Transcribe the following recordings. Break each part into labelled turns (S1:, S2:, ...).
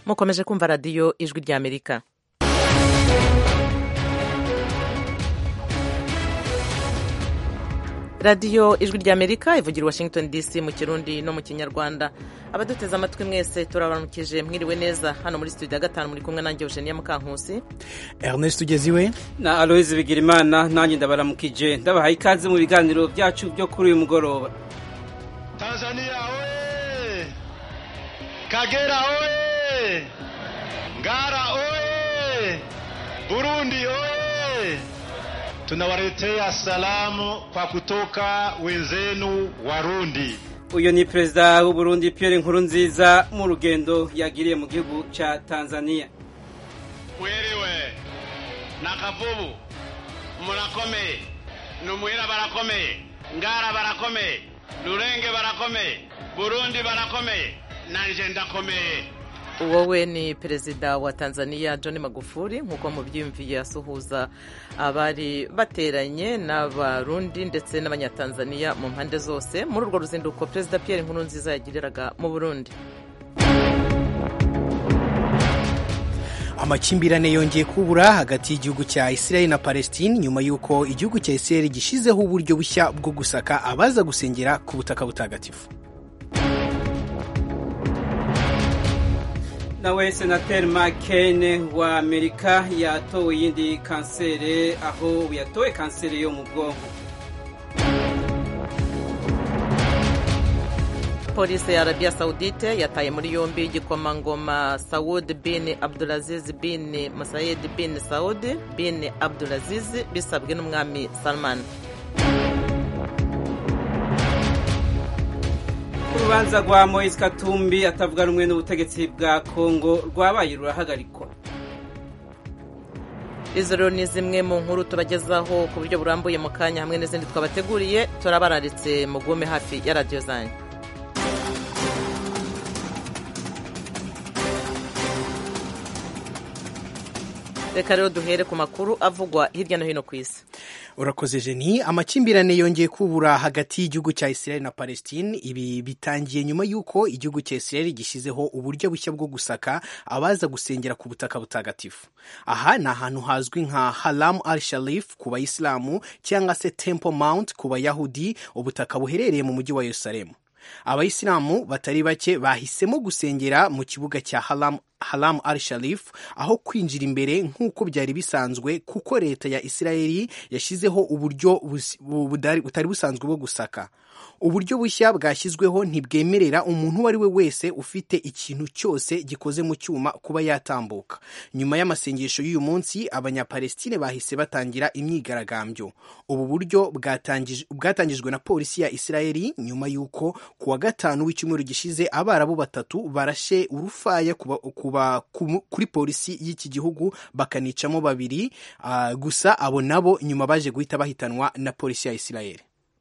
S1: mukomeje kumva radiyo ijwi ry'Amerika. radiyo ijwi ry'Amerika ivugira Washington DC mu Kirundi no mu Kinyarwanda. Abaduteze amatwi mwese turabaramukije, mwiriwe neza. Hano muri studio ya 5 muri kumwe nanjye Eugenia Mukankusi,
S2: Ernest Tugeziwe
S3: na Aloise Bigirimana. Nanjye ndabaramukije, ndabahaye ikaze mu biganiro byacu byo kuri uyu mugoroba.
S4: Tanzania oye! Kagera oye! Ngara oye! Burundi oye! Tunawaletea salamu kwa kutoka wenzenu Warundi.
S3: Uyo ni Perezida w'u Burundi Pierre Nkurunziza mu rugendo yagiriye mu gihugu ca Tanzania.
S4: Mwiriwe nakavubu murakomeye, Numuhira barakomeye, Ngara barakomeye, Rurenge barakomeye, Burundi barakomeye, nanje ndakomeye.
S1: Wowe ni Perezida wa Tanzania John Magufuli, nk'uko mubyumviye asuhuza abari bateranye n'Abarundi ndetse n'Abanyatanzania mu mpande zose muri urwo ruzinduko Perezida Pierre Nkurunziza yagiriraga mu Burundi.
S2: Amakimbirane yongeye kubura hagati y'igihugu cya Israel na Palestine nyuma y'uko igihugu cya Israel gishizeho uburyo bushya bwo gusaka abaza gusengera ku butaka butagatifu.
S3: Nawe Senateri McCain wa Amerika yatowe yindi kansere, aho yatowe kansere yo mu bwonko.
S1: Polisi ya Arabia Saudite yataye muri yombi igikomangoma Saud bin Abdulaziz bin Mohammed bin Saud bin Abdulaziz bisabwe n'umwami Salman.
S3: Urubanza rwa Moise Katumbi atavuga rumwe n'ubutegetsi bwa Kongo rwabaye rurahagarikwa.
S1: Izo ni zimwe mu nkuru tubagezaho ku buryo burambuye mu kanya, hamwe n'izindi twabateguriye. Turabararitse mugume hafi ya radiyo zanyu. Reka rero duhere ku makuru avugwa hirya no hino ku isi.
S2: Urakoze Jenny. Amakimbirane yongeye kubura hagati y'igihugu cya Israel na Palestine. Ibi bitangiye nyuma y'uko igihugu cya Israel gishyizeho uburyo bushya bwo gusaka abaza gusengera ku butaka butagatifu. Aha ni ahantu hazwi nka Haram al-Sharif ku Bayisilamu cyangwa se Temple Mount ku Bayahudi, ubutaka buherereye mu mujyi wa Yerusalemu. Abayisilamu batari bake bahisemo gusengera mu kibuga cya Haram al-Sharif aho kwinjira imbere nk'uko byari bisanzwe, kuko leta ya Israeli yashyizeho uburyo butari busanzwe bwo gusaka. Uburyo bushya bwashyizweho ntibwemerera umuntu uwo ari we wese ufite ikintu cyose gikoze mu cyuma kuba yatambuka. Nyuma y'amasengesho y'uyu munsi, Abanyapalestine bahise batangira imyigaragambyo. Ubu buryo bwatangijwe na polisi ya Israeli nyuma y'uko ku wa gatanu w'icyumweru gishize Abarabu 3 barashe urufaya kuri polisi y'iki gihugu bakanicamo 2, gusa abo nabo nyuma baje guhita bahitanwa na polisi ya Israeli.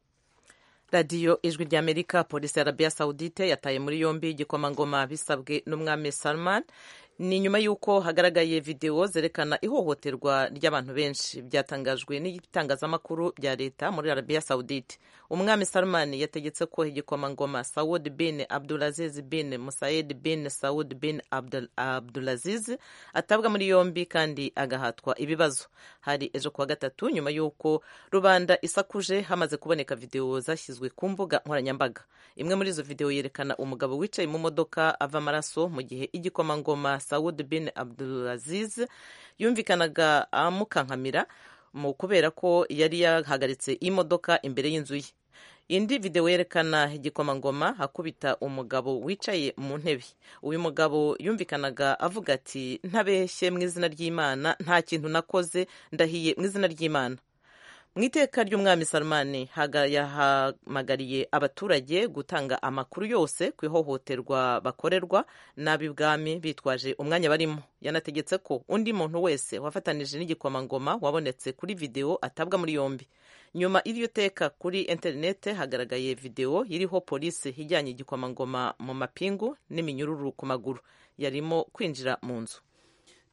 S1: Radiyo ijwi ry'Amerika. Polisi ya Arabia Saudite yataye muri yombi igikomangoma bisabwe n'umwami Salman. Ni nyuma y'uko hagaragaye video zerekana ihohoterwa ry'abantu benshi byatangajwe n'ibitangazamakuru bya leta muri Arabia Saudite. Umwami Salman yategetse ko igikomangoma Saud bin Abdulaziz bin Mohammed bin Saud bin Abdulaziz atabwa muri yombi kandi agahatwa ibibazo. Hari ejo kuwa gatatu nyuma y'uko rubanda isakuje hamaze kuboneka video zashyizwe ku mbuga nkoranyambaga. Imwe muri izo video yerekana umugabo wicaye mu modoka ava amaraso mu gihe igikomangoma Saud bin Abdulaziz yumvikanaga amukankamira mu kubera ko yari yahagaritse imodoka imbere y'inzu ye. Indi video yerekana igikomangoma akubita umugabo wicaye mu ntebe. Uyu mugabo yumvikanaga avuga ati, ntabeshye mu izina ry'Imana, nta kintu nakoze, ndahiye mu izina ry'Imana. Mu iteka ry'umwami Salman yahamagariye abaturage gutanga amakuru yose ku ihohoterwa bakorerwa n'ab'ibwami bitwaje umwanya barimo. Yanategetse ko undi muntu wese wafatanije n'igikomangoma wabonetse kuri video atabwa muri yombi. Nyuma y'iryo teka kuri interinete hagaragaye video iriho polisi ijyanye igikomangoma mu mapingu n'iminyururu ku maguru yarimo kwinjira mu nzu.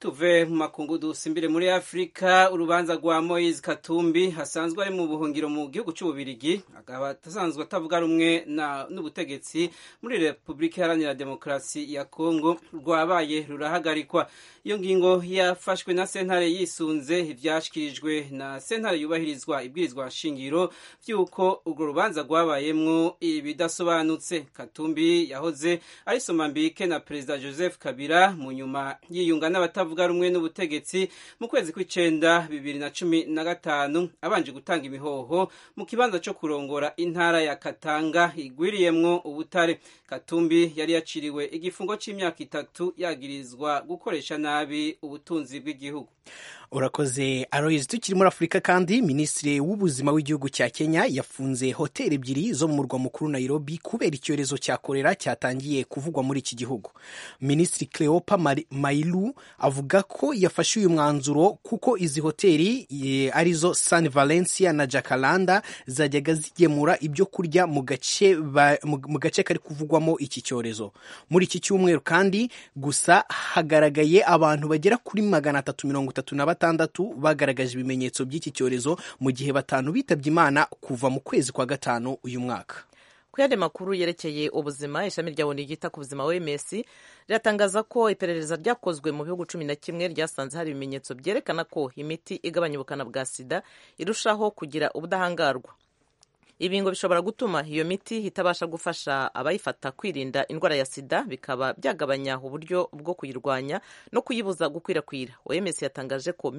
S3: tuve mu makungu dusimbire muri Afrika. Urubanza rwa Moise Katumbi hasanzwe ari mu buhungiro mu gihugu cy'Ububirigi, akaba asanzwe atavuga rumwe n'ubutegetsi muri Repubulika Iharanira Demokarasi ya Kongo, rwabaye rurahagarikwa. Iyo ngingo yafashwe na sentare yisunze ivyashikirijwe na sentare yubahirizwa ibwirizwa shingiro vy'uko urwo rubanza rwabayemwo ibidasobanutse. Katumbi yahoze ari somambike na Perezida Joseph Kabila, mu nyuma yiyunga n'abatavuga rumwe n'ubutegetsi mu kwezi kw'icenda 2015, abanje gutanga imihoho mu kibanza cyo kurongora intara ya Katanga igwiriyemwo ubutare. Katumbi yari yaciriwe igifungo c'imyaka 3 yagirizwa gukoresha nabi ubutunzi bw'igihugu.
S2: Urakoze Aloys. Tukiri muri Afurika kandi, minisitiri w'ubuzima w'igihugu cya Kenya yafunze hoteli ebyiri zo mu murwa mukuru Nairobi kubera icyorezo cya kolera cyatangiye kuvugwa muri iki gihugu. Minisitiri Cleopa Mailu avuga ko yafashe uyu mwanzuro kuko izi hoteli arizo Sun Valencia na Jacaranda zajyaga zigemura ibyo kurya mu gace kari kuvugwamo iki cyorezo. Muri iki cyumweru kandi gusa hagaragaye abantu bagera kuri 336 bagaragaje ibimenyetso by'iki cyorezo, mu gihe 5 bitabye Imana kuva mu kwezi kwa gatanu uyu mwaka.
S1: Ku yandi makuru yerekeye ubuzima, ishami rya ONU ryita ku buzima OMS riratangaza ko iperereza ryakozwe mu bihugu 11 ryasanze hari ibimenyetso byerekana ko imiti igabanya ubukana bwa sida irushaho kugira ubudahangarwa. Ibi ngo bishobora gutuma iyo miti itabasha gufasha abayifata kwirinda indwara ya sida, bikaba byagabanya uburyo bwo kuyirwanya no kuyibuza gukwirakwira. OMS yatangaje ko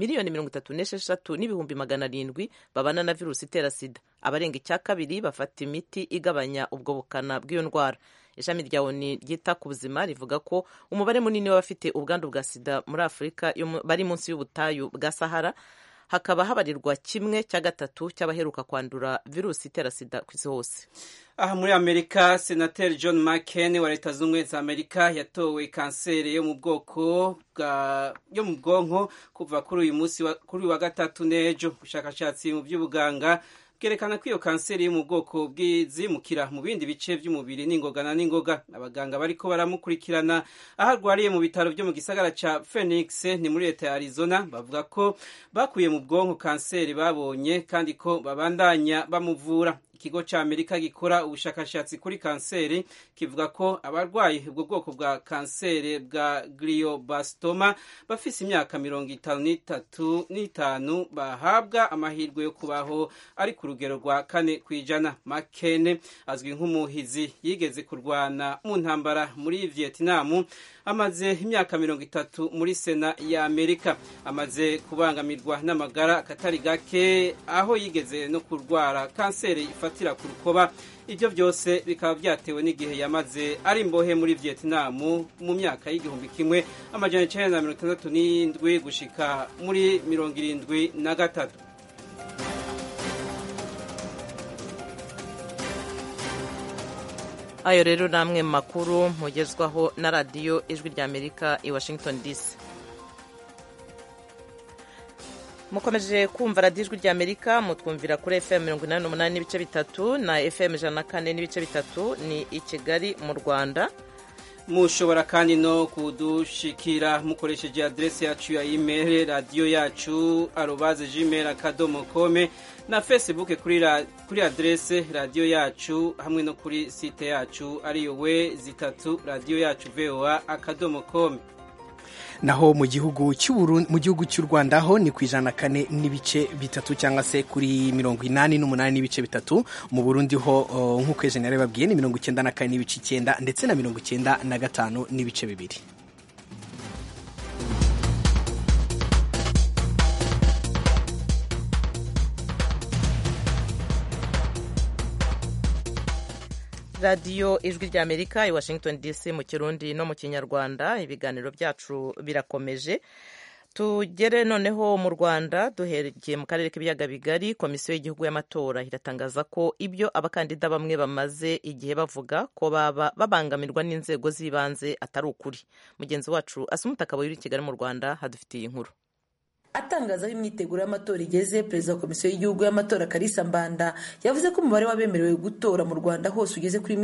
S1: 136,700 babana na virusi itera sida, abarenga 2/3 bafata imiti igabanya ubwo bukana bw'iyo ndwara. Ishami rya ONU ryita ku buzima rivuga ko umubare munini w'abafite ubwandu bwa sida muri Afurika bari munsi y'ubutayu bwa Sahara, hakaba habarirwa 1/3 cy'abaheruka kwandura virusi itera sida ku isi hose.
S3: Aha muri Amerika, Senateri John McCain wa Leta Zunze Ubumwe za Amerika yatowe kanseri yo mu bwonko kuva kuri uyu munsi kuri wa gatatu n'ejo. Ubushakashatsi mu by'ubuganga bwerekana ko iyo kanseri yo mu bwoko bw'izimukira mu bindi bice by'umubiri n'ingoga. Abaganga bariko baramukurikirana aho arwariye mu bitaro byo mu gisagara ca Phoenix ni muri leta ya Arizona, bavuga ko bakuye mu bwonko kanseri babonye kandi ko babandanya bamuvura. Ikigo ca Amerika gikora ubushakashatsi kuri kanseri kivuga ko abarwayi ubwo bwoko bwa kanseri bwa glioblastoma bafise imyaka 53 bahabwa amahirwe yo kubaho ari ku rugero rwa 4%. McCain azwi nk'umuhizi yigeze kurwana mu ntambara muri Vietnam, amaze imyaka 30 muri Sena ya Amerika, amaze kubangamirwa n'amagara akatari gake, aho yigeze no kurwara kanseri ifatira ku rukoba. Ibyo byose bikaba byatewe n'igihe yamaze ari imbohe muri Vietnam mu myaka y'1967 gushika muri 73.
S1: Ayo rero namwe makuru mugezwaho na radiyo Ijwi rya Amerika i Washington DC. Mukomeje kumva radiyo Ijwi rya Amerika, mutwumvira kuri FM 88.3 na FM 104.3 ni i Kigali mu Rwanda.
S3: Mushobora kandi no kudushikira mukoresheje adresse yacu ya email radio yacu @gmail.com na Facebook kuri adresse radio yacu, hamwe no kuri site yacu ariyo radio yacu voa.com.
S2: Naho mu gihugu cy'u Rwanda ho ni ku 104.3 cyangwa se kuri 88.3. Mu Burundi ho nk'uko General babwiye ni 94.9 ndetse na 95.2.
S1: radiyo Ijwi rya Amerika i Washington DC mu Kirundi no mu Kinyarwanda. Ibiganiro byacu birakomeje. Tugere noneho mu Rwanda, duhereye mu karere k'ibiyaga bigari. Komisiyo y'igihugu y'amatora iratangaza ko ibyo abakandida bamwe bamaze igihe bavuga ko baba babangamirwa n'inzego z'ibanze atari ukuri. Mugenzi wacu Asumuta Kaboyi uri i Kigali mu Rwanda hadufitiye inkuru.
S5: atangaza aho imyiteguro y'amatora igeze. Perezida wa komisiyo y'igihugu y'amatora Kalisa Mbanda yavuze ko umubare w'abemerewe gutora mu Rwanda hose ugeze kuri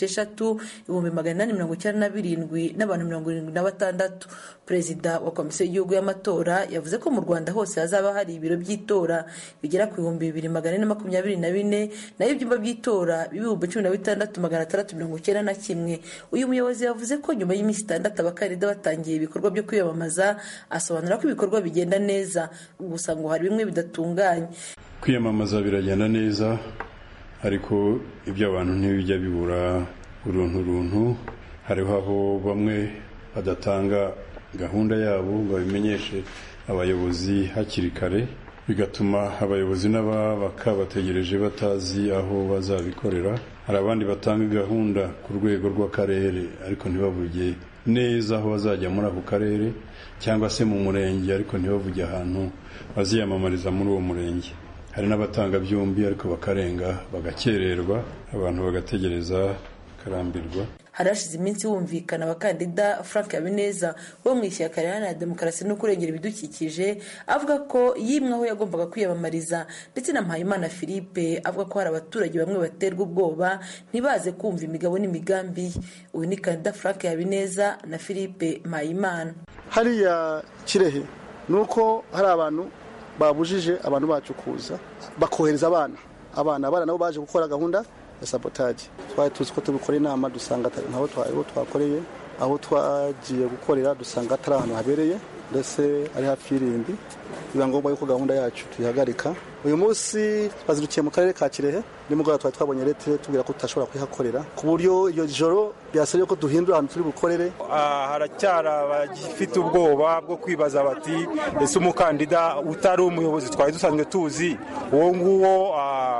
S5: 6,897 n'abantu 76. Perezida wa komisiyo y'igihugu y'amatora yavuze ko mu Rwanda hose hazaba hari ibiro by'itora bigera ku 2,424 naho ibyumba by'itora 16,691. Uyu muyobozi yavuze ko nyuma y'iminsi 6 abakandida batangiye ibikorwa byo kwiyamamaza, asobanura ko ibikorwa bigenda neza, gusa ngo hari bimwe bidatunganye.
S6: Kwiyamamaza biragenda neza, ariko ibyo abantu ntibijya bibura uruntu. Hariho aho bamwe badatanga gahunda yabo ngo babimenyeshe abayobozi hakiri kare, bigatuma abayobozi n'ababaka bategereje batazi aho bazabikorera. Hari abandi batanga gahunda ku rwego rw'akarere ariko ntibavuge neza aho bazajya muri ako karere, cyangwa se mu murenge ariko ntibavuge ahantu baziyamamariza muri uwo murenge. Hari n'abatanga byombi ariko bakarenga, bagakererwa, abantu bagategereza karambirwa.
S5: Harashize iminsi humvikana abakandida Frank Habineza wo mu ishyaka Iharanira Demokarasi no kurengera ibidukikije avuga ko yimwe aho yagombaga kwiyamamariza, ndetse na Mpayimana Philippe avuga ko hari abaturage bamwe baterwa ubwoba ntibaze kumva imigabo n'imigambi. Uyu ni kandida Frank Habineza na Philippe Mpayimana.
S7: Hariya Kirehe nuko hari abantu babujije abantu bacu kuza, bakohereza abana nabo baje gukora gahunda ya sabotage. Twari tuzi ko tubikora inama, dusanga nabo twakoreye aho twagiye gukorera, dusanga atari ahantu habereye, ndetse ari hafi y'irindi. Biba ngombwa yuko gahunda yacu tuyihagarika. Uyu munsi twazirukiye mu karere ka Kirehe, nimugoroba twari twabonye leta tubwira ko tutashobora kuyihakorera, ku buryo iyo joro byasabye ko duhindura ahantu turi bukorere.
S8: Haracyara abagifite ubwoba bwo kwibaza bati ese umukandida utari umuyobozi twari dusanzwe tuzi uwo nguwo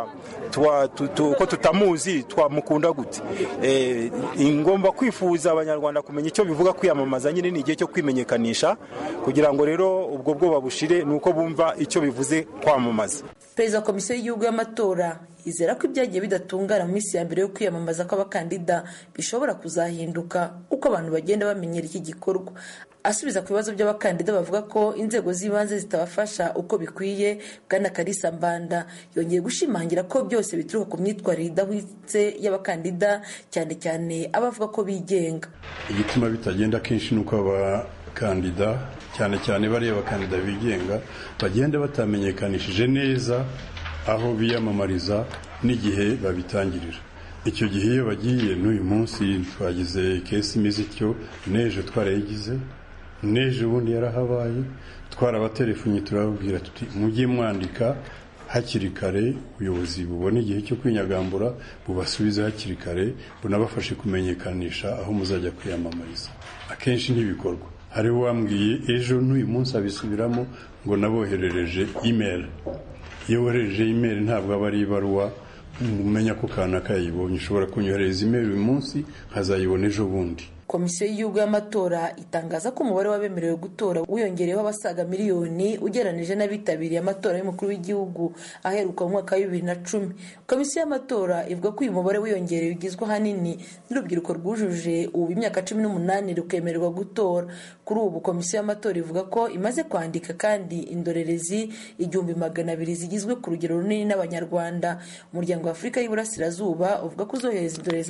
S8: ko tutamuzi twamukunda gute? Ingomba kwifuza abanyarwanda kumenya icyo bivuga kwiyamamaza. Nyine ni igihe cyo kwimenyekanisha, kugira ngo rero ubwo bwoba bushire, nuko bumva icyo bivuze kwamamaza.
S5: Perezida wa komisiyo y'igihugu y'amatora izera ko ibyagiye bidatungana mu minsi ya mbere yo kwiyamamaza kw'abakandida bishobora kuzahinduka uko abantu bagenda bamenyera iki gikorwa. Asubiza ku bibazo by'abakandida bavuga ko inzego z'ibanze zitabafasha uko bikwiye, Bwana Kalisa Mbanda yongeye gushimangira ko byose bituruka ku myitwarire idahwitse y'abakandida, cyane cyane abavuga ko bigenga.
S6: Igituma bitagenda kenshi nuko abakandida, cyane cyane bariya bakandida bigenga, bagenda batamenyekanishije neza aho biyamamariza n'igihe babitangirira. Icyo gihe iyo bagiye, n'uyu munsi twagize kesi imeze ityo, n'ejo twarayigize, n'ejo ubundi yarahabaye, twarabatelefonye turababwira tuti mujye mwandika hakiri kare, ubuyobozi bubona igihe cyo kwinyagambura bubasubize hakiri kare, bunabafashe kumenyekanisha aho muzajya kwiyamamariza. Akenshi ntibikorwa. Hari wambwiye ejo n'uyu munsi abisubiramo ngo naboherereje email. Iyo woherereje email ntabwo aba ari ibaruwa umenya ko kanaka yayibonye. Ushobora kunyohereza email uyu munsi nkazayibona ejo bundi.
S5: Komisiyo y'igihugu y'amatora itangaza ko umubare w'abemerewe gutora wiyongereyeho abasaga miliyoni ugeranije n'abitabiriye amatora y'umukuru w'igihugu aheruka mu mwaka wa 2010. Komisiyo y'amatora ivuga ko uyu mubare wiyongereye ugizwe ahanini n'urubyiruko rwujuje ubu imyaka 18 rukemererwa gutora. Kuri ubu komisiyo y'amatora ivuga ko imaze kwandika kandi indorerezi 200 zigizwe ku rugero runini n'abanyarwanda. Umuryango wa Afurika y'Iburasirazuba uvuga ko uzohereza indorerezi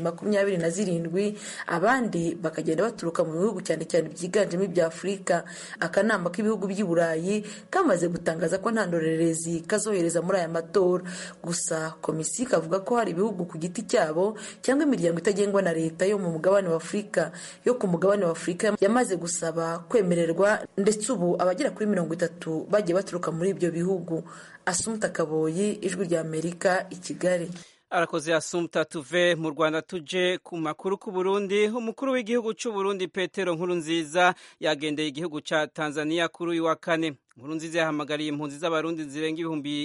S5: 27, abandi bakagenda baturuka mu bihugu cyane cyane byiganjemo ibya Afurika. Akanama k'ibihugu by'i Burayi kamaze gutangaza ko nta ndorerezi kazohereza muri aya matora. Gusa komisiyo ikavuga ko hari ibihugu ku giti cyabo cyangwa imiryango itagengwa na leta yo mu mugabane wa Afurika yamaze gusaba kwemererwa, ndetse ubu abagera kuri 30 bagiye baturuka muri ibyo bihugu. Asumta Kaboyi, Ijwi rya Amerika, i Kigali.
S3: Arakoze Asumta. Tuve mu Rwanda tuje ku makuru ku Burundi. Umukuru w'igihugu cy'u Burundi Petero Nkurunziza yagendeye igihugu ca Tanzania kuri uyu wa kane. Nkurunziza yahamagariye impunzi z'abarundi zirenga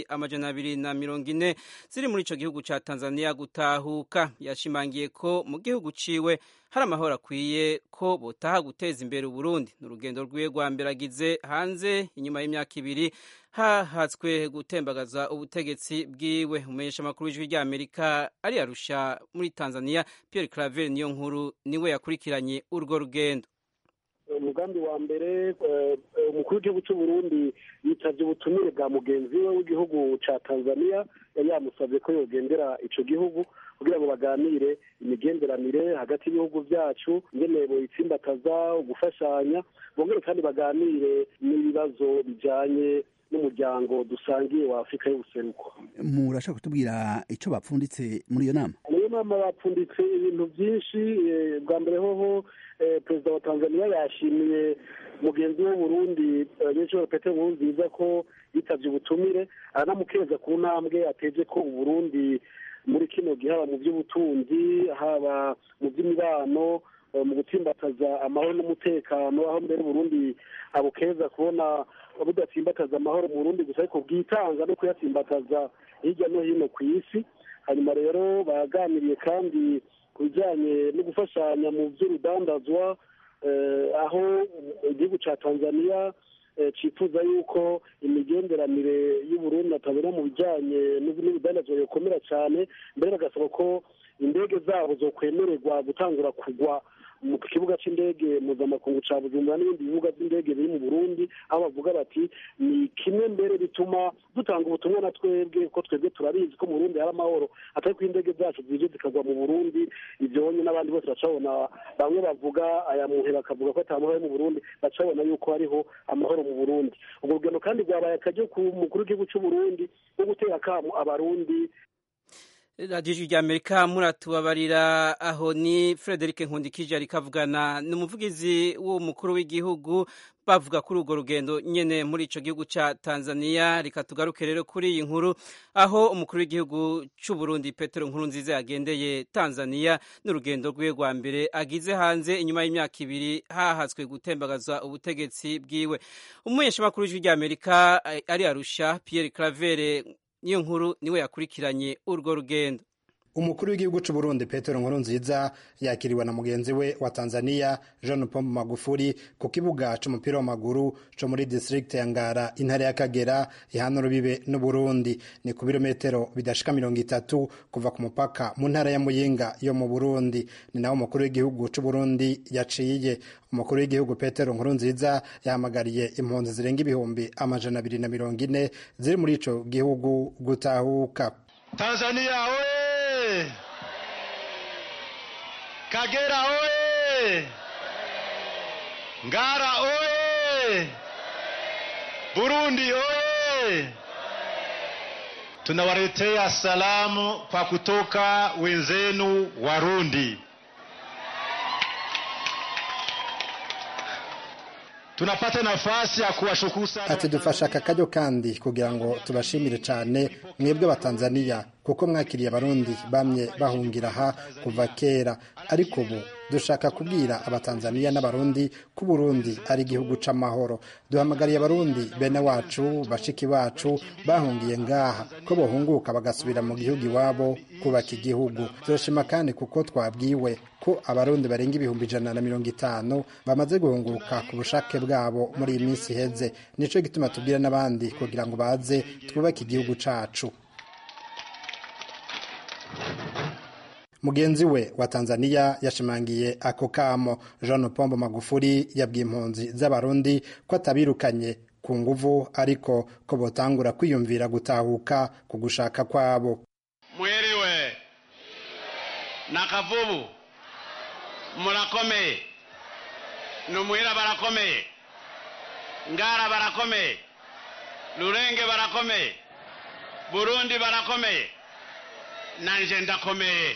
S3: 240 ziri muri ico gihugu ca Tanzania gutahuka. Yashimangiye ko mu gihugu ciwe hari amahoro akwiye ko botaha guteza imbere Uburundi. N'urugendo rwiwe rwa mbere agize hanze inyuma y'imyaka 2 hahatswe gutembagaza ubutegetsi bwiwe. Umumenyesha makuru w'Ijwi rya Amerika ari Arusha muri Tanzania, Pierre Claver niyo nkuru niwe yakurikiranye urwo rugendo.
S9: umugambi wa mbere umukuru w'igihugu cy'u Burundi yitabye ubutumire bwa mugenzi we w'igihugu cya Tanzania yari yamusabye ko yogendera ico gihugu kugira ngo baganire imigenderanire hagati y'ibihugu byacu ingene boyitsimbataza gufashanya bongere kandi baganire n'ibibazo bijanye n'umuryango dusangiye wa Afurika y'ubuseruko.
S10: Murashaka kutubwira ico bapfunditse muri iyo nama?
S9: Muri iyo nama bapfunditse ibintu byinshi. Bwa mbere hoho perezida wa Tanzania yashimiye mugenzi w'u Burundi Nyiricyo Petero Nkurunziza ko yitavye ubutumire, aranamukeza ku ntambwe ateje ko u Burundi muri kino gihe haba mu by'ubutunzi haba mu by'imibano mu gutsimbataza amahoro n'umutekano, aho mbere Burundi abukeza kubona budatsimbataza amahoro mu Burundi gusa ariko bwitanga no kuyatsimbataza hirya no hino ku isi. Hanyuma rero baganiriye kandi ku bijyanye no gufashanya mu by'urudandazwa, aho igihugu cya Tanzania cifuza yuko imigenderanire y'Uburundi atabera mu bijyanye n'urudandazwa yokomera cyane, mbere bagasaba ko indege zabo zokwemererwa gutangura kugwa mu kibuga cy'indege mpuzamakungu ca Bujumbura n'ibindi bibuga by'indege biri mu Burundi, aho bavuga bati ni kimwe mbere bituma dutanga ubutumwa na twebwe ko twebwe turabizi ko mu Burundi hari amahoro, atari ko indege zacu zije zikagwa mu Burundi. Ivyo bonye n'abandi bose bacabona, bamwe bavuga aya muhe bakavuga ko atamahoro mu Burundi, bacabona yuko hariho amahoro mu Burundi. Ubwo rugendo kandi rwabaye akaryo ku mukuru w'igihugu cy'u Burundi no gutera akamo abarundi.
S3: radiyo ry'Amerika muratubabarira, aho ni Frederic Nkundikije ariko avugana n'umuvugizi w'umukuru w'igihugu bavuga kuri urwo rugendo nyene muri ico gihugu ca Tanzania. Reka tugaruke rero kuri iyi nkuru, aho umukuru w'igihugu c'u Burundi Petero Nkurunziza yagendeye Tanzania n'urugendo rwiwe rwa mbere agize hanze inyuma y'imyaka 2 hahazwe gutembagaza ubutegetsi bwiwe. Umumenyeshamakuru w'ijwi ry'Amerika ari Arusha Pierre Claver niyo nkuru niwe yakurikiranye urwo rugendo.
S11: Umukuru w'igihugu cy'u Burundi Petero Nkurunziza yakiriwe na mugenzi we wa Tanzania John Pombe Magufuli ku kibuga c'umupira w'amaguru co muri district ya Ngara intara ya Kagera ihana rubibe n'u Burundi. Ni ku birometero bidashika 30 kuva ku mupaka mu ntara ya Muyinga yo mu Burundi. Ni naho umukuru w'igihugu cy'u Burundi yaciye. Umukuru w'igihugu Petero Nkurunziza yahamagariye impunzi zirenga ibihumbi 240 ziri muri ico gihugu gutahuka.
S12: Tanzania oye! Kagera oye! Ngara oye! Burundi oye! Tunawaletea salamu kwa kutoka wenzenu Warundi. Tunapata nafasi ya kuwashukuru sana.
S11: Ati dufasha akakaryo kandi kugira ngo tubashimire cyane mwebwe abatanzania kuko mwakiriye abarundi bamye bahungira ha kuva kera, ariko ubu dushaka kubwira abatanzania n'abarundi ko Burundi ari igihugu c'amahoro. Duhamagariye abarundi bene wacu bashiki bacu bahungiye ngaha ko bohunguka bagasubira mu gihugu iwabo kubaka igihugu. Turashima kandi kuko twabwiwe ko abarundi barenga ibihumbi 150 bamaze guhunguka ku bushake bwabo muri iyi minsi heze. Nico gituma tubwira n'abandi kugira ngo baze twubake igihugu cacu. Mugenzi we wa Tanzania yashimangiye ako kamo. John Pombe Magufuli yabwiye impunzi z'abarundi ko atabirukanye ku nguvu, ariko ko botangura kwiyumvira gutahuka ku gushaka kwabo.
S4: Mwiriwe nakavubu murakomeye, Numwira barakomeye, Ngara barakomeye, Rurenge barakomeye, Burundi barakomeye, nanje ndakomeye.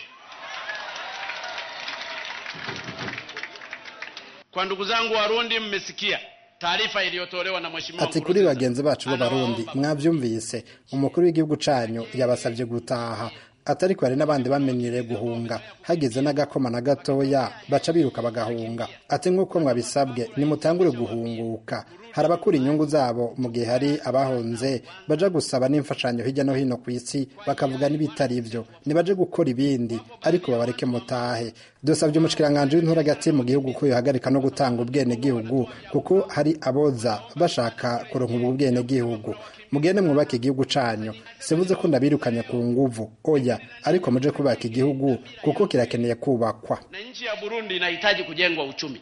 S4: Kwa ndugu zangu Warundi, mmesikia taarifa iliyotolewa na mheshimiwa.
S11: Ati kuri bagenzi bacu b'Abarundi mwavyumvise, umukuru w'igihugu canyu yabasavye gutaha, atari ko hari n'abandi bamenyereye guhunga, hageze n'agakoma na gatoya baca biruka bagahunga. Ati nk'uko mwabisabwe nimutangure guhunguka. Hari abakura inyungu zabo mu gihe hari abahonze baja gusaba n'imfashanyo hirya no hino ku isi bakavuga n'ibitari ivyo, nibaje gukora ibindi, ariko babareke mutahe. Dusabye umushikiranganje w'intura gati mu gihugu ko yohagarika no gutanga ubwene gihugu, kuko hari aboza bashaka kuronka ubwene gihugu. Mugende mwubake igihugu canyu, sivuze ko ndabirukanya ku nguvu, oya, ariko muje kubaka igihugu kuko kirakeneye kubakwa.
S4: Na nchi ya Burundi inahitaji kujengwa uchumi.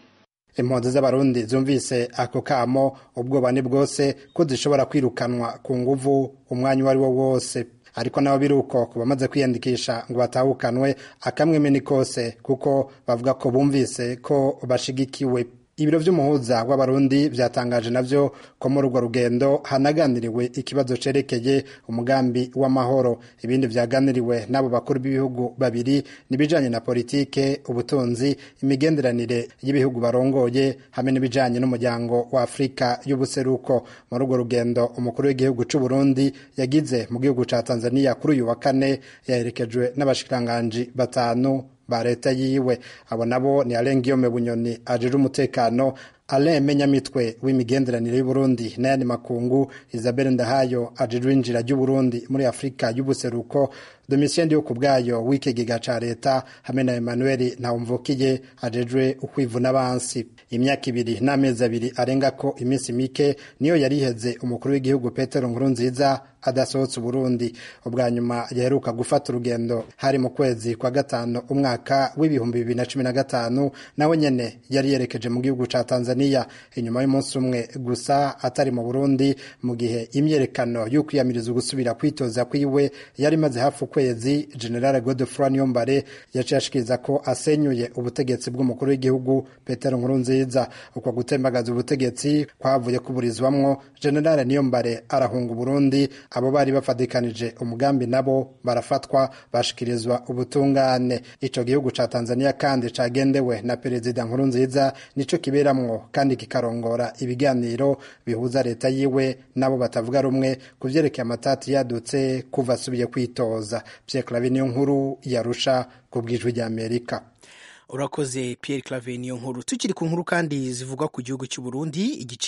S11: impunzi z'abarundi zumvise ako kamo ubwoba ni bwose ko zishobora kwirukanwa ku nguvu umwanya uwo ari wo wose, ariko nabo biruko ku bamaze kwiyandikisha ngo batahukanwe akamweme ni kose kuko bavuga ko bumvise ko bashigikiwe. Ibiro vy'umuhuza w'abarundi vyatangaje navyo ko muri urwo rugendo hanaganiriwe ikibazo cerekeye umugambi w'amahoro. Ibindi vyaganiriwe n'abo bakuru b'ibihugu babiri nibijanye na politike, ubutunzi, imigenderanire y'ibihugu barongoye hamwe n'ibijanye n'umuryango wa Afrika y'ubuseruko. Muri urwo rugendo umukuru w'igihugu c'u Burundi yagize mu gihugu ca Tanzania kuri uyu wa kane yaherekejwe n'abashikiranganji batanu ba leta yiwe. Abo nabo ni Alain Guillaume Bunyoni ajejwe umutekano, Alain Menyamitwe w'imigenderanire y'u Burundi n'ayandi makungu, Isabelle Ndahayo ajejwe injira ry'u Burundi muri Afrika y'ubuseruko, Domitien Ndiyokubwayo w'ikigega ca leta hamwe na Emmanuel Ntawumvukiye ajejwe ukwivuna abansi. Imyaka 2 n'amezi 2 arenga ko iminsi mike niyo yari iheze umukuru w'igihugu Petero Nkurunziza adasohotse Burundi. Ubwa nyuma yaheruka gufata urugendo hari mu kwezi kwa gatano umwaka w'ibihumbi 2015, nawe nyene yari yerekeje mu gihugu ca Tanzania inyuma y'umunsi umwe gusa atari mu Burundi, mu gihe imyerekano yo kwiyamiriza gusubira kwitoza kwiwe yari maze hafi ukwezi. General Godefroid Niyombare yaciye ashikiriza ko asenyuye ubutegetsi bw'umukuru w'igihugu Petero Nkurunziza. Uko gutembagaza ubutegetsi kwavuye kuburizwamwo, General Niyombare arahunga Burundi. Abo bari bafadikanije umugambi nabo barafatwa bashikirizwa ubutungane. Ico gihugu ca Tanzania kandi cagendewe na Perezida Nkurunziza nico kiberamwo kandi kikarongora ibiganiro bihuza leta yiwe nabo batavuga rumwe kuvyerekeye amatati yadutse kuva asubiye kwitoza. Pierre Claver Niyonkuru yarusha kubwijwi rya Amerika.
S2: Urakoze Pierre Claver Niyonkuru. Tukiri ku nkuru kandi zivuga ku gihugu cy'u Burundi,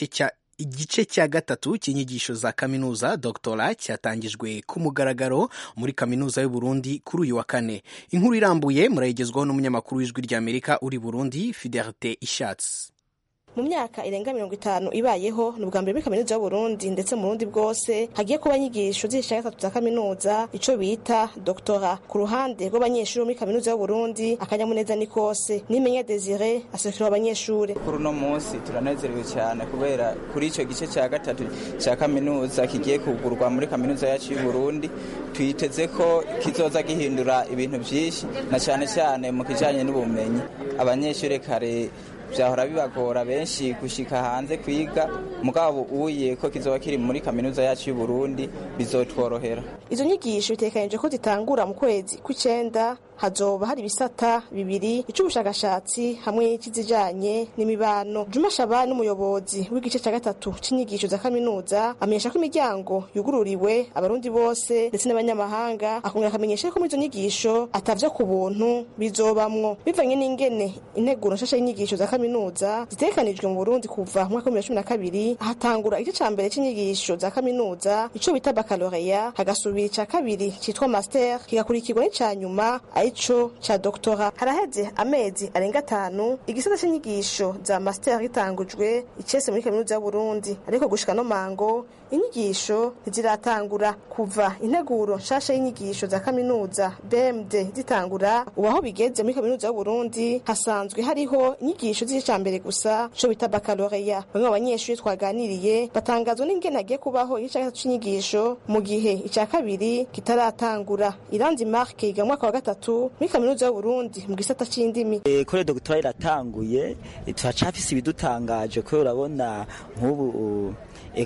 S2: igice cya gatatu cy'inyigisho za kaminuza doctorat cyatangijwe ku mugaragaro muri kaminuza y'u Burundi kuri uyu wa kane. Inkuru irambuye murayigezwaho n'umunyamakuru w'ijwi rya Amerika uri Burundi, Fidelite Ishatse.
S13: Mu myaka irenga 50 ibayeho n'ubwa mbere muri kaminuza y'u Burundi ndetse mu Burundi bwose hagiye kuba inyigisho z'ishaka gatatu za kaminuza ico bita doctorat. Ku ruhande rw'abanyeshuri muri kaminuza y'u Burundi akanyamuneza ni kose. Nimenya Desire asekera abanyeshuri.
S14: Kuri no munsi turanezerewe cyane kubera kuri ico gice cya gatatu cya kaminuza kigiye kugurwa muri kaminuza yacu y'u Burundi, twiteze ko kizoza gihindura ibintu byinshi na cyane cyane mu kijanye n'ubumenyi. Abanyeshuri kare byahora bibagora benshi gushika hanze kwiga, mugabo uye ko kizoba kiri muri kaminuza yacu y'u Burundi bizotworohera. Izo nyigisho bitekanije ko zitangura mu kwezi kw'icenda. Hazoba hari ibisata bibiri, icy'ubushakashatsi hamwe n'ikizijanye n'imibano. Juma Shabani n'umuyobozi w'igice cya gatatu c'inyigisho za kaminuza amenyesha ko imiryango yugururiwe abarundi bose ndetse n'abanyamahanga, akongera akamenyesha ko muri izo nyigisho atavyo ku buntu bizobamwo bivanye n'ingene integuro nshasha y'inyigisho za kaminuza zitekanijwe mu Burundi kuva mu mwaka wa 2012. Ahatangura igice ca mbere c'inyigisho za kaminuza ico bita baccalaureat, hagasubira ica kabiri citwa master, kigakurikirwa n'ica nyuma ico cha doctorat. Haraheze amezi arenga 5 igisata c'inyigisho za master gitangujwe icese muri kaminuza y'u Burundi, ariko gushika no mango inyigisho ziratangura. Kuva integuro nshasha y'inyigisho za kaminuza BMD zitangura, ubaho bigeze muri kaminuza y'u Burundi hasanzwe hariho inyigisho z'ica mbere gusa cyo bita baccalaureat. Bamwe abanyeshuri twaganiriye batangazwa n'ingene hagiye kubaho igice cya gatatu c'inyigisho mu gihe ica kabiri kitaratangura. Iranzi Mark yiga mwaka wa gatatu muri kaminuza y'u Burundi mu gisata c'indimi.
S15: Kore doctorat iratanguye, turacafise ibidutangaje ko urabona nk'ubu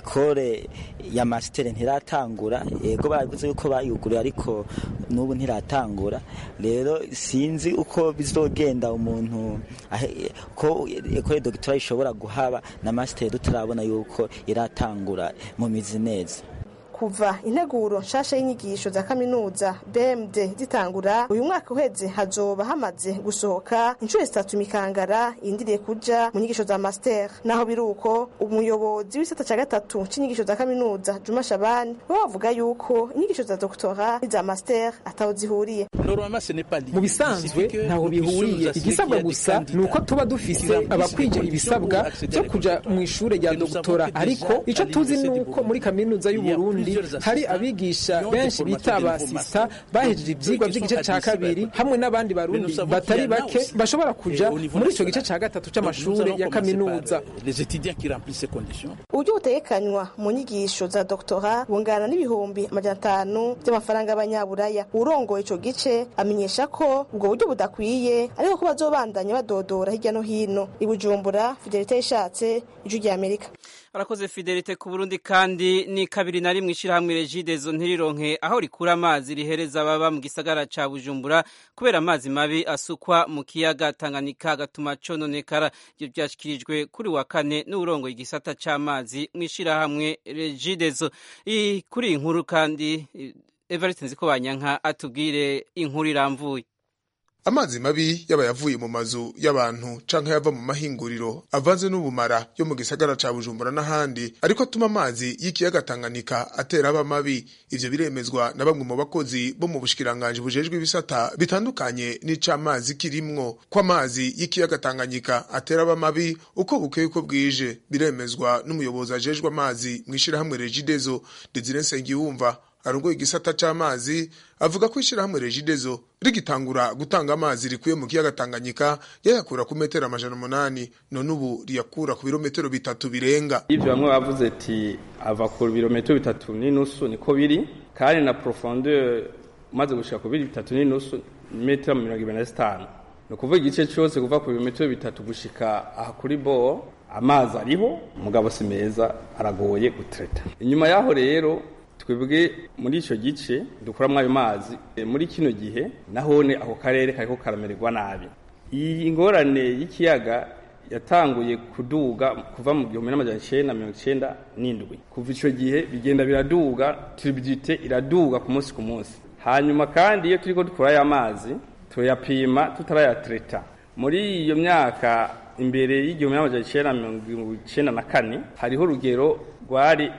S15: ekole ya master ntiratangura. Yego bavuze yuko bayuguriye ariko n'ubu ntiratangura. Rero sinzi uko bizogenda umuntu ko ekole doctorat ishobora guhaba na master tutarabona yuko iratangura mu mizi neza.
S13: Kuva integuro nshasha y'inyigisho za kaminuza BMD zitangura, uyu mwaka uheze hazoba hamaze gusohoka inshuro 3 mikangara indiriye kuja mu nyigisho za master. Naho biruko umuyobozi w'isata ca gatatu c'inyigisho za kaminuza Juma Shabani bavuga yuko inyigisho za doctorat n'iza master ataho zihuriye.
S16: Mu bisanzwe ntaho bihuriye, igisabwa gusa nuko tuba dufise abakwije ibisabwa byo kuja mu ishure rya doctorat, ariko ico tuzi nuko muri kaminuza y'u Burundi Burundi hari abigisha benshi bita abasista bahejeje ivyigwa vy'igice ca kabiri hamwe n'abandi barundi batari bake bashobora kuja muri ico gice ca gatatu c'amashure ya kaminuza.
S13: Uburyo butekanywa mu nyigisho za doktora bungana n'ibihumbi 500 by'amafaranga y'abanyaburaya. Urongoye ico gice amenyesha ko ubwo buryo budakwiye ariko ko bazobandanya badodora hirya no hino. I Bujumbura, Fidelite Ishatse, Ijwi rya Amerika.
S3: Arakoze Fidelite ku Burundi kandi ni kabiri na rimwe ishirahamwe Regideso ntirironke aho rikura amazi rihereza baba mu gisagara ca Bujumbura kubera amazi mabi asukwa mu kiyaga Tanganyika gatuma cononekara. Ibyo byashikirijwe kuri wa kane n'urongo igisata c'amazi mu ishirahamwe Regideso. Kuri inkuru kandi Evariste Nzikobanyanka atubwire inkuru iramvuye.
S17: Amazi mabi yaba yavuye mu mazu y'abantu canke yava mu mahinguriro avanze n'ubumara yo mu gisagara ca Bujumbura n'ahandi ariko atuma amazi y'ikiyaga Tanganyika atera aba mabi. Ivyo biremezwa na bamwe mu bakozi bo mu bushikiranganje bujejwe ibisata bitandukanye n'icamazi kirimwo. Kwa amazi y'ikiyaga Tanganyika atera aba mabi uko bukeye uko bwije biremezwa n'umuyobozi ajejwe amazi mw'ishirahamwe Regideso Desire Nsengiyumva arongoye igisata c'amazi avuga ko ishirahamwe Regideso rigitangura gutanga amazi rikuye mu kiyaga Tanganyika yayakura ku metero 800 none ubu riyakura ku birometero 3 birenga.
S18: Ivyo bamwe bavuze ati ava ku birometero 3.5 niko biri kandi na profondeur maze gushika ku 3.5 metero 25. No kuvuga igice cyose kuva ku birometero 3 gushika aha kuri bo amazi ariho mugabo si meza aragoye gutreta. Inyuma yaho rero twebwe muri ico gice dukuramwe ayo mazi muri kino gihe nahone aho karere kariko karamererwa nabi. Iyi ngorane y'ikiyaga yatanguye kuduga kuva mu 1997 kuva ico gihe bigenda biraduga turbidité iraduga ku munsi ku munsi. Hanyuma kandi iyo turiko dukura aya mazi tuyapima tutarayatreta muri iyo myaka imbere y'1994 hariho rugero rwari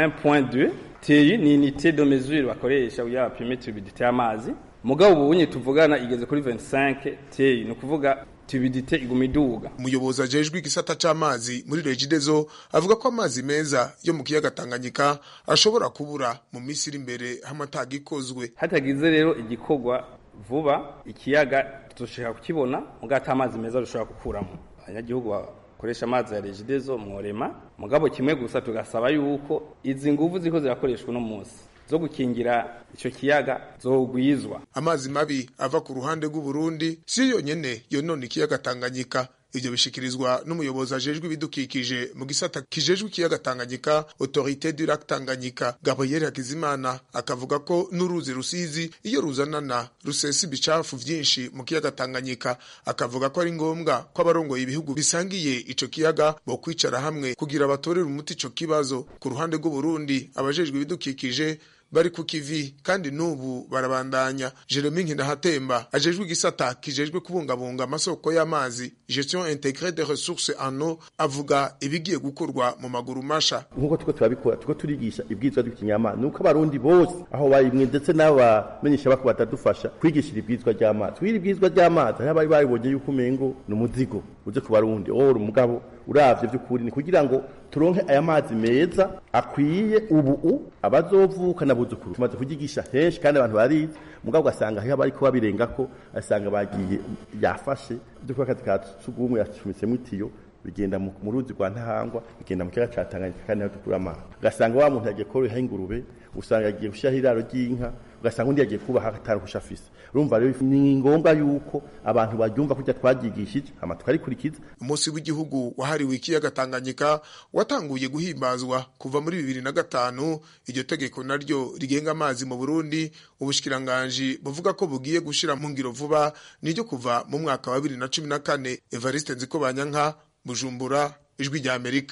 S18: 1.2 TI ni unité de mesure bakoresha uya apime turbidité y'amazi mugabo ubunye tuvugana igeze kuri 25 TI no kuvuga turbidité igumiduga.
S17: Umuyobozi ajejwe igisata c'amazi muri Regideso avuga ko amazi meza yo mu kiyaga Tanganyika ashobora kubura mu misiri imbere hamataga ikozwe.
S18: Hatagize rero igikorwa vuba ikiyaga tuzoshaka kukibona mugata amazi meza rushobora gukuramo. Abanyagihugu koresha amazi ya Regideso mworema mugabo kimwe gusa tugasaba yuko izi nguvu ziko zirakoreshwa no munsi zo gukingira ico kiyaga zogwizwa.
S17: Amazi mabi ava ku ruhande rw'u Burundi si yonyene yonona ikiyaga Tanganyika. Ivyo bishikirizwa n'umuyobozi ajejwe ibidukikije mu gisata kijejwe ikiyaga Tanganyika Autorité du Lac Tanganyika Gabriel Hakizimana akavuga ko n'uruzi Rusizi iyo ruzanana rusesa ibicafu vyinshi mu kiyaga Tanganyika. Akavuga ko ari ngombwa ko abarongoye ibihugu bisangiye ico kiyaga bo kwicara hamwe kugira batorere umuti ico kibazo. Ku ruhande rw'u Burundi abajejwe ibidukikije bari ku kivi kandi nubu barabandanya. Jeremy Nkinahatemba ajejwe igisata kijejwe kubungabunga amasoko y'amazi gestion intégrée des ressources en eau avuga ibigiye gukorwa mu maguru masha.
S19: Nkuko tuko turabikora tuko turigisha ibwizwa by'ikinyama nuko abarundi bose aho bayimwe ndetse n'abamenyesha bako batadufasha kwigishira ibwizwa ry'amazi. Wiri ibwizwa ry'amazi aho bari babonye yuko umengo n'umuzigo uje ku barundi umugabo uravye by'ukuri ni kugira ngo turonke aya mazi meza akwiye ubu abazovuka nabuzukuru tumaze kugigisha henshi kandi abantu bari mugabo gasanga aho bari ko babirengako asanga bagiye yafashe byo kwa kazi kasugumwe yacumisemo itiyo bigenda mu ruzi rwa Ntahangwa bigenda mu kiyaga ca Tanganyika kandi aho dukura amazi gasanga wa muntu yagiye koroha ingurube usanga yagiye gushira hiraro ry'inka ugasanga undi yagiye kuba hatari kushafisa. Urumva rero ni ngombwa yuko abantu baryumva kujya twagigishije amatwari kurikiza.
S17: Umunsi w'igihugu wahariwe ikiyaga Tanganyika watanguye guhimbazwa kuva muri 2005. Iryo tegeko naryo rigenga amazi mu Burundi ubushikiranganje buvuga ko bugiye gushira mu ngiro vuba niryo kuva mu mwaka wa 2014. Evariste Nzikobanyanka, Bujumbura, Ijwi rya Amerika.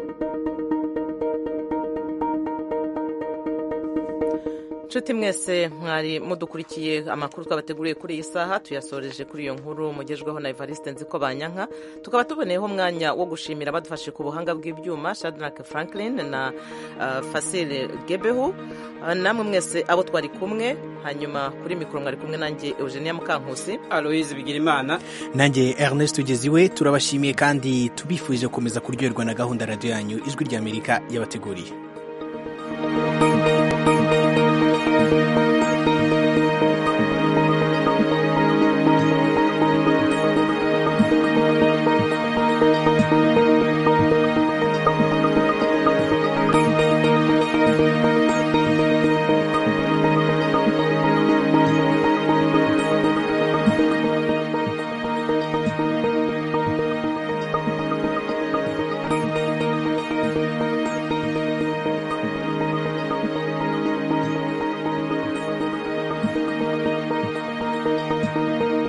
S1: Nshuti mwese mwari mudukurikiye amakuru twabateguriye kuri iyi saha tuyasoreje kuri iyo nkuru mugejweho na Evariste Nzikobanyanka. Tukaba tuboneyeho umwanya wo gushimira badufashe ku buhanga bw'ibyuma Shadrack Franklin na Fasile Gebehu. Namwe mwese abo twari kumwe, hanyuma kuri mikoro mwari kumwe nanjye Eugenia Mukankusi,
S3: Aloise Bigirimana,
S2: nanjye Ernest Tugeziwe. Turabashimiye kandi tubifurije gukomeza kuryoherwa na gahunda radio yanyu Ijwi rya Amerika yabateguriye.